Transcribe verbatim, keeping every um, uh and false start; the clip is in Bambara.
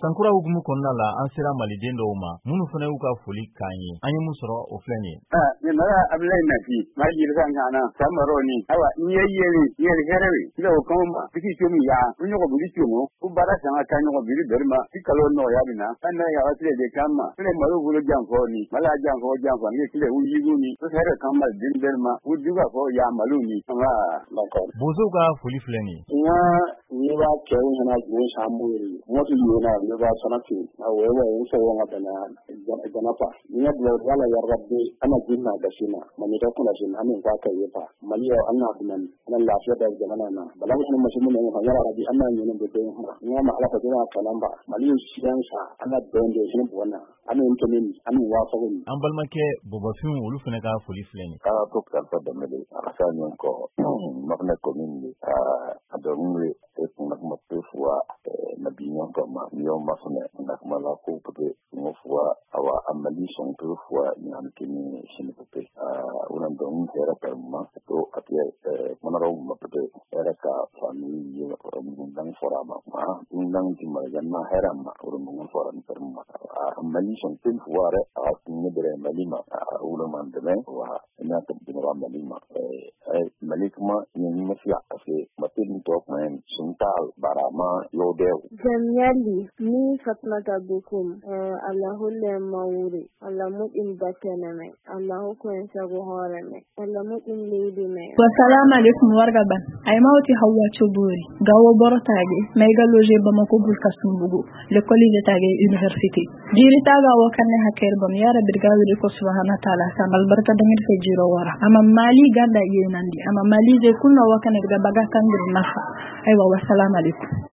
Sankura hukumu kɔnɔna la an sera maliden dɔw ma minnu fana y'u ka foli k'an ye an ye mun sɔrɔ o filɛ nin ye. Ah nyamara Abdoulaye Nati ma yirka ngana samaroni awa nye yeri yeri herewi kila okamba kiti chomi ya unyogo bili chomo ubara sanga kanyogo bili derma ikalo no ya bina ana ya wasile de kama kile malu bulu janfo ni mala janfo janfo ni kile uyigu ni to here kama din derma ujuga fo ya malu ni anga d'accord bozo ka foli filɛ nin ye. Nga ni ba kewu na go shamuri motu yona ni ba sanati na wewe uso wonga bana bana pa ni ya wala ya rabbi ana jinna da shina mani da kula shin amin ba kai fa mali ya Allah binan ana lafiya da zamana na bala mutum mutum ne ya yara rabbi Allah ne ne da dai ni ma ala ka jira kalan ba mali shiyan sa ana don da shin wannan amin to ne amin wa fa ne an balmake bobafin olu fana ka foli filɛ nin ye. ka to kan da mele arasa ne ko magna commune a adonwe e kuna kuma tefua na binyon kama niyo mafune na kuma la ko pepe ngofua awa amali son tefua ni amkini shini pepe una don era perma to atia monaro pepe era ka family mundang forama ma mundang di marjana herama urungun foran perma amali son tefua re a tunne bere malima ulu mandeme wa ina tabdina malima eh malikma ni mafia ase matin to men suntal barama lode jamyali ni fatmata bukum Allahu le mawuri Allahu in bataname Allahu ko en sago horame Allahu in leedi me wa salamu alaikum wargaba ay mawti hawa chobori gawo borotage may galoje bamako bul kasumbugo le collège tage université jiri taga wo kanne haker bam yara birgawi ko subhanahu wa ta'ala samal barka dangir fe jiro wara ama mali ganda yenandi ama mali je kunno wakane daga baga kandir nafa aywa wa salamu alaikum.